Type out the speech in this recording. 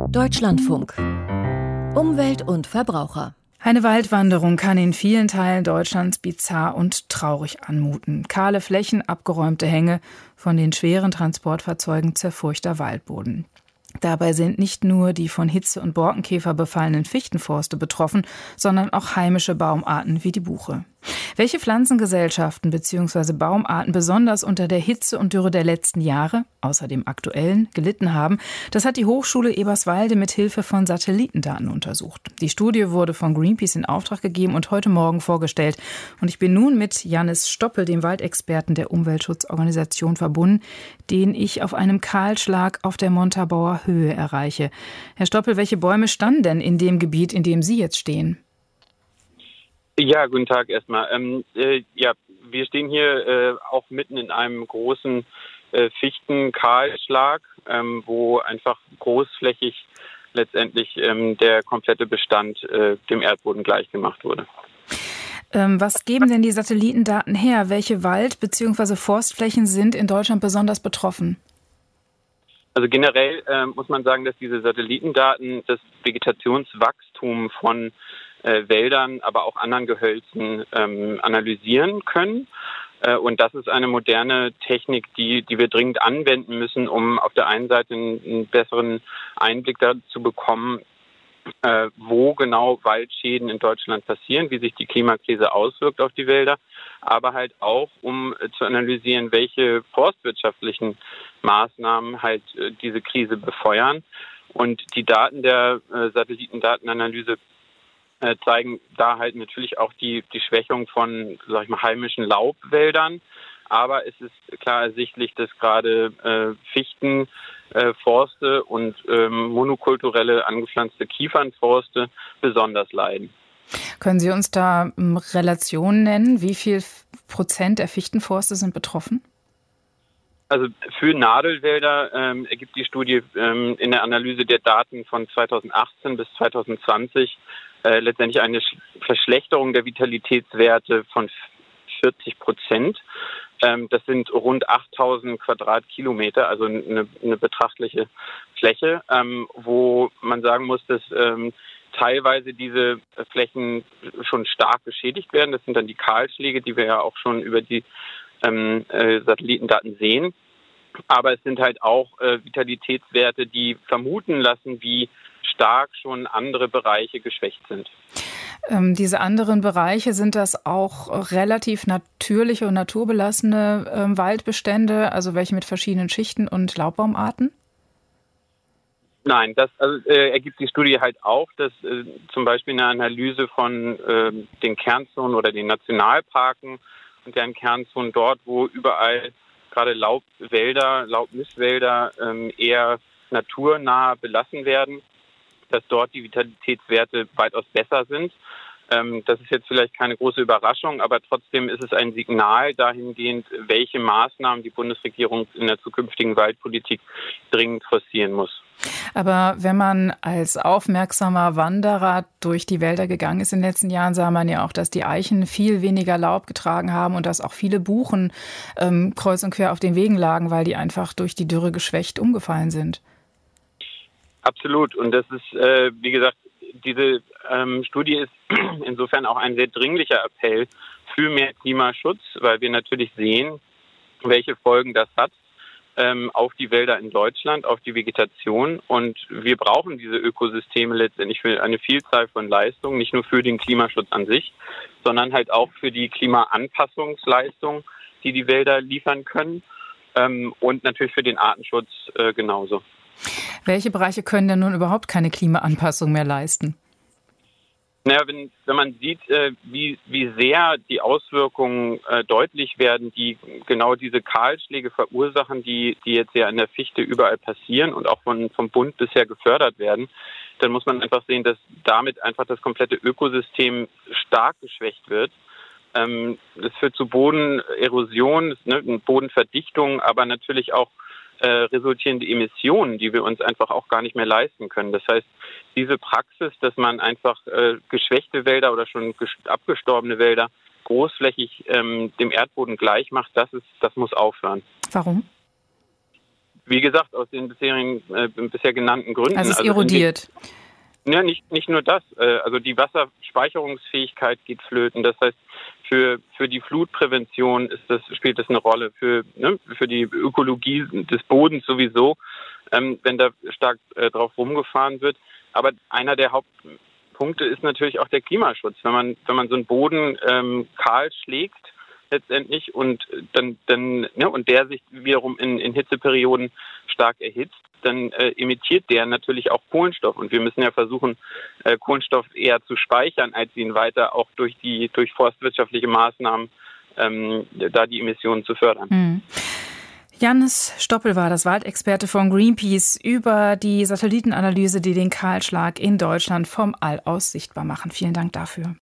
Deutschlandfunk. Umwelt und Verbraucher. Eine Waldwanderung kann in vielen Teilen Deutschlands bizarr und traurig anmuten. Kahle Flächen, abgeräumte Hänge, von den schweren Transportfahrzeugen zerfurchter Waldboden. Dabei sind nicht nur die von Hitze und Borkenkäfer befallenen Fichtenforste betroffen, sondern auch heimische Baumarten wie die Buche. Welche Pflanzengesellschaften bzw. Baumarten besonders unter der Hitze und Dürre der letzten Jahre, außer dem aktuellen, gelitten haben, das hat die Hochschule Eberswalde mit Hilfe von Satellitendaten untersucht. Die Studie wurde von Greenpeace in Auftrag gegeben und heute Morgen vorgestellt. Und ich bin nun mit Jannis Stoppel, dem Waldexperten der Umweltschutzorganisation, verbunden, den ich auf einem Kahlschlag auf der Montabaur Höhe erreiche. Herr Stoppel, welche Bäume standen denn in dem Gebiet, in dem Sie jetzt stehen? Ja, guten Tag erstmal. Wir stehen hier auch mitten in einem großen Fichtenkahlschlag, wo einfach großflächig letztendlich der komplette Bestand dem Erdboden gleichgemacht wurde. Was geben denn die Satellitendaten her? Welche Wald- bzw. Forstflächen sind in Deutschland besonders betroffen? Also generell muss man sagen, dass diese Satellitendaten das Vegetationswachstum von Wäldern, aber auch anderen Gehölzen analysieren können. Und das ist eine moderne Technik, die wir dringend anwenden müssen, um auf der einen Seite einen besseren Einblick dazu bekommen, wo genau Waldschäden in Deutschland passieren, wie sich die Klimakrise auswirkt auf die Wälder, aber halt auch, um zu analysieren, welche forstwirtschaftlichen Maßnahmen halt diese Krise befeuern. Und die Daten der Satellitendatenanalyse zeigen da halt natürlich auch die Schwächung von, heimischen Laubwäldern. Aber es ist klar ersichtlich, dass gerade Fichten, Forste und monokulturelle angepflanzte Kiefernforste besonders leiden. Können Sie uns da Relationen nennen? Wie viel Prozent der Fichtenforste sind betroffen? Also für Nadelwälder ergibt die Studie in der Analyse der Daten von 2018 bis 2020 letztendlich eine Verschlechterung der Vitalitätswerte von 40%. Das sind rund 8.000 Quadratkilometer, also eine betrachtliche Fläche, wo man sagen muss, dass teilweise diese Flächen schon stark geschädigt werden. Das sind dann die Kahlschläge, die wir ja auch schon über die Satellitendaten sehen. Aber es sind halt auch Vitalitätswerte, die vermuten lassen, wie stark schon andere Bereiche geschwächt sind. Diese anderen Bereiche, sind das auch relativ natürliche und naturbelassene Waldbestände, also welche mit verschiedenen Schichten und Laubbaumarten? Nein, das ergibt die Studie halt auch, dass zum Beispiel eine Analyse von den Kernzonen oder den Nationalparken und deren Kernzonen dort, wo überall gerade Laubwälder, Laubmisswälder eher naturnah belassen werden, dass dort die Vitalitätswerte weitaus besser sind. Das ist jetzt vielleicht keine große Überraschung, aber trotzdem ist es ein Signal dahingehend, welche Maßnahmen die Bundesregierung in der zukünftigen Waldpolitik dringend forcieren muss. Aber wenn man als aufmerksamer Wanderer durch die Wälder gegangen ist in den letzten Jahren, sah man ja auch, dass die Eichen viel weniger Laub getragen haben und dass auch viele Buchen kreuz und quer auf den Wegen lagen, weil die einfach durch die Dürre geschwächt umgefallen sind. Absolut. Und das ist, wie gesagt, diese Studie ist insofern auch ein sehr dringlicher Appell für mehr Klimaschutz, weil wir natürlich sehen, welche Folgen das hat auf die Wälder in Deutschland, auf die Vegetation. Und wir brauchen diese Ökosysteme letztendlich für eine Vielzahl von Leistungen, nicht nur für den Klimaschutz an sich, sondern halt auch für die Klimaanpassungsleistung, die die Wälder liefern können und natürlich für den Artenschutz genauso. Welche Bereiche können denn nun überhaupt keine Klimaanpassung mehr leisten? Naja, wenn man sieht, wie sehr die Auswirkungen deutlich werden, die genau diese Kahlschläge verursachen, die jetzt ja in der Fichte überall passieren und auch vom Bund bisher gefördert werden, dann muss man einfach sehen, dass damit einfach das komplette Ökosystem stark geschwächt wird. Das führt zu Bodenerosion, Bodenverdichtung, aber natürlich auch resultierende Emissionen, die wir uns einfach auch gar nicht mehr leisten können. Das heißt, diese Praxis, dass man einfach geschwächte Wälder oder schon abgestorbene Wälder großflächig dem Erdboden gleich macht, das muss aufhören. Warum? Wie gesagt, aus den bisher genannten Gründen. Also es erodiert. Ja, nicht nur das. Also die Wasserspeicherungsfähigkeit geht flöten. Das heißt, für die Flutprävention spielt das eine Rolle. Für die Ökologie des Bodens sowieso, wenn da stark drauf rumgefahren wird. Aber einer der Hauptpunkte ist natürlich auch der Klimaschutz. Wenn man so einen Boden kahl schlägt letztendlich und und der sich wiederum in Hitzeperioden stark erhitzt, dann emittiert der natürlich auch Kohlenstoff. Und wir müssen ja versuchen, Kohlenstoff eher zu speichern, als ihn weiter auch durch forstwirtschaftliche Maßnahmen da die Emissionen zu fördern. Mhm. Jannis Stoppel war das Waldexperte von Greenpeace über die Satellitenanalyse, die den Kahlschlag in Deutschland vom All aus sichtbar machen. Vielen Dank dafür.